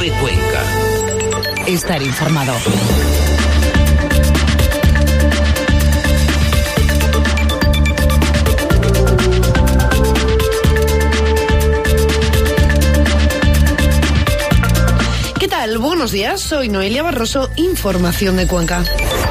COPE Cuenca. Estar informado. ¿Qué tal? Buenos días, soy Noelia Barroso, información de Cuenca.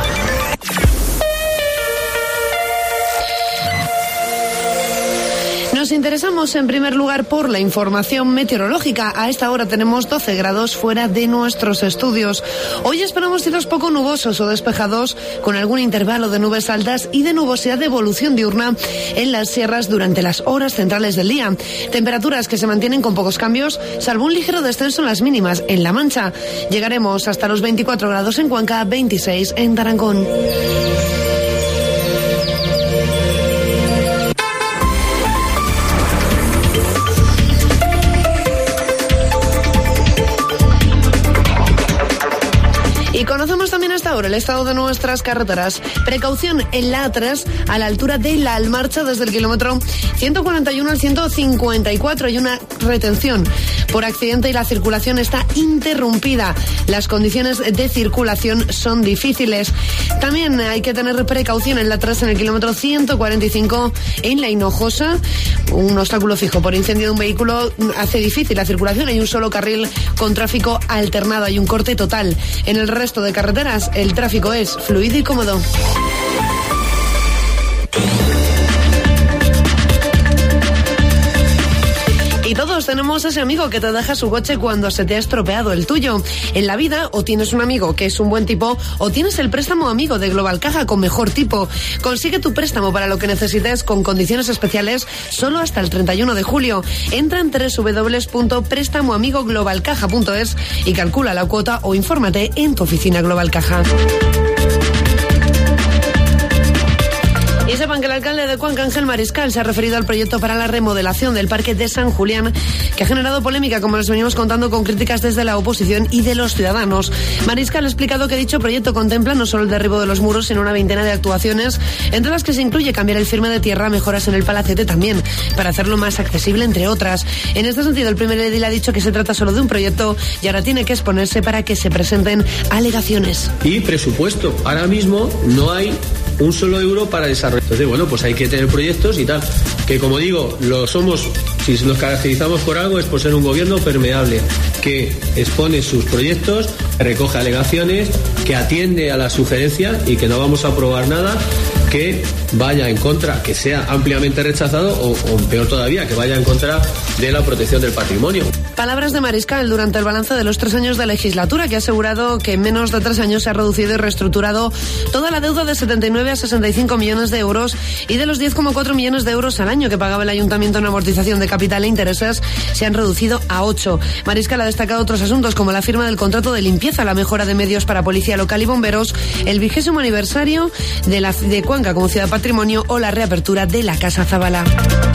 Nos interesamos en primer lugar por la información meteorológica. A esta hora tenemos 12 grados fuera de nuestros estudios. Hoy esperamos cielos poco nubosos o despejados, con algún intervalo de nubes altas y de nubosidad de evolución diurna en las sierras durante las horas centrales del día. Temperaturas que se mantienen con pocos cambios, salvo un ligero descenso en las mínimas en La Mancha. Llegaremos hasta los 24 grados en Cuenca, 26 en Tarancón. Y conocemos también hasta ahora el estado de nuestras carreteras. Precaución en la A3 a la altura de La Almarcha desde el kilómetro 141 al 154. Hay una retención por accidente y la circulación está interrumpida. Las condiciones de circulación son difíciles. También hay que tener precaución en la A3 en el kilómetro 145 en La Hinojosa. Un obstáculo fijo por incendio de un vehículo hace difícil la circulación. Hay un solo carril con tráfico alternado. Hay un corte total. En el resto de carreteras el tráfico es fluido y cómodo. Y todos tenemos ese amigo que te deja su coche cuando se te ha estropeado el tuyo. En la vida, o tienes un amigo que es un buen tipo, o tienes el préstamo amigo de Global Caja con mejor tipo. Consigue tu préstamo para lo que necesites con condiciones especiales solo hasta el 31 de julio. Entra en www.prestamoamigoglobalcaja.es y calcula la cuota o infórmate en tu oficina Global Caja. Y sepan que el alcalde de Cuenca, Ángel Mariscal, se ha referido al proyecto para la remodelación del Parque de San Julián, que ha generado polémica, como les venimos contando, con críticas desde la oposición y de los ciudadanos. Mariscal ha explicado que dicho proyecto contempla no solo el derribo de los muros, sino una veintena de actuaciones, entre las que se incluye cambiar el firme de tierra, mejoras en el palacete también, para hacerlo más accesible, entre otras. En este sentido, el primer edil ha dicho que se trata solo de un proyecto y ahora tiene que exponerse para que se presenten alegaciones. Y presupuesto. Ahora mismo no hay un solo euro para desarrollar. Entonces, bueno, pues hay que tener proyectos y tal. Que como digo, lo somos, si nos caracterizamos por algo, es por ser un gobierno permeable, que expone sus proyectos, recoge alegaciones, que atiende a la sugerencia y que no vamos a aprobar nada que vaya en contra, que sea ampliamente rechazado o peor todavía, que vaya en contra de la protección del patrimonio. Palabras de Mariscal durante el balance de los 3 años de legislatura, que ha asegurado que en menos de 3 años se ha reducido y reestructurado toda la deuda de 79 a 65 millones de euros y de los 10,4 millones de euros al año que pagaba el ayuntamiento en amortización de capital e intereses se han reducido a 8. Mariscal ha destacado otros asuntos como la firma del contrato de limpieza, la mejora de medios para policía local y bomberos, el 20º aniversario de Cuenca como ciudad patrimonio o la reapertura de la Casa Zabala.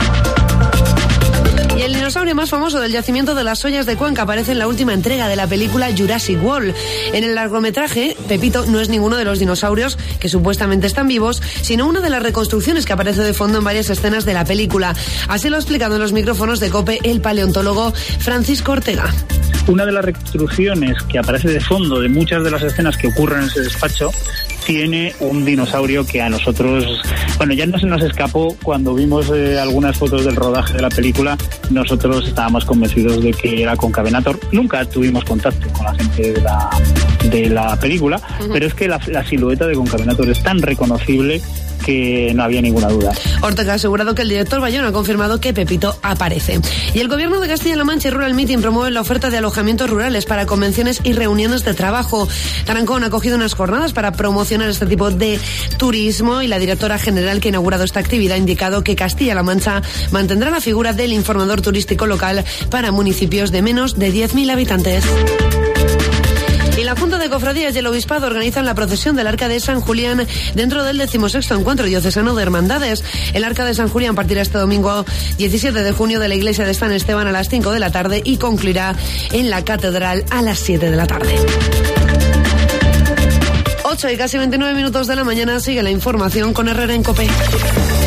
Y el dinosaurio más famoso del yacimiento de las Ollas de Cuenca aparece en la última entrega de la película Jurassic World. En el largometraje, Pepito no es ninguno de los dinosaurios que supuestamente están vivos, sino una de las reconstrucciones que aparece de fondo en varias escenas de la película. Así lo ha explicado en los micrófonos de COPE el paleontólogo Francisco Ortega. Una de las reconstrucciones que aparece de fondo de muchas de las escenas que ocurren en ese despacho tiene un dinosaurio que a nosotros, bueno, ya no se nos escapó cuando vimos algunas fotos del rodaje de la película. Nosotros estábamos convencidos de que era Concavenator. Nunca tuvimos contacto con la gente de la película, pero es que la silueta de Concavenator es tan reconocible que no había ninguna duda. Ortega ha asegurado que el director Bayón ha confirmado que Pepito aparece. Y el Gobierno de Castilla-La Mancha y Rural Meeting promueven la oferta de alojamientos rurales para convenciones y reuniones de trabajo. Tarancón ha acogido unas jornadas para promocionar este tipo de turismo y la directora general que ha inaugurado esta actividad ha indicado que Castilla-La Mancha mantendrá la figura del informador turístico local para municipios de menos de 10.000 habitantes. Y la Junta de Cofradías y el Obispado organizan la procesión del Arca de San Julián dentro del 16º Encuentro Diocesano de Hermandades. El Arca de San Julián partirá este domingo 17 de junio de la iglesia de San Esteban a las 5 de la tarde y concluirá en la Catedral a las 7 de la tarde. 8 y casi 29 minutos de la mañana, sigue la información con Herrera en COPE.